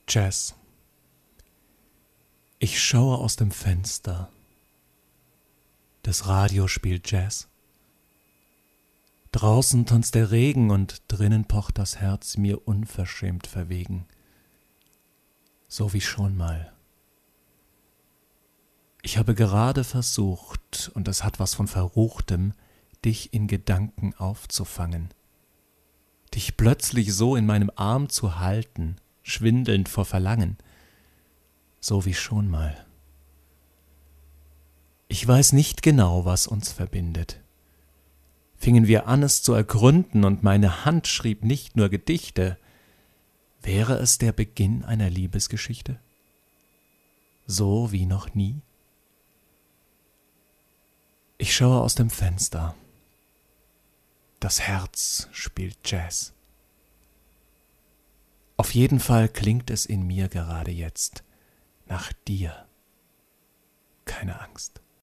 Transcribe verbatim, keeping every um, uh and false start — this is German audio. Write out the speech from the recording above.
Jazz. Ich schaue aus dem Fenster. Das Radio spielt Jazz. Draußen tanzt der Regen und drinnen pocht das Herz mir unverschämt verwegen. So wie schon mal. Ich habe gerade versucht, und es hat was von Verruchtem, dich in Gedanken aufzufangen. Dich plötzlich so in meinem Arm zu halten, schwindelnd vor Verlangen. So wie schon mal. Ich weiß nicht genau, was uns verbindet. Fingen wir an, es zu ergründen, und meine Hand schrieb nicht nur Gedichte. Wäre es der Beginn einer Liebesgeschichte? So wie noch nie? Ich schaue aus dem Fenster. Das Herz spielt Jazz. Auf jeden Fall klingt es in mir gerade jetzt nach dir. Keine Angst.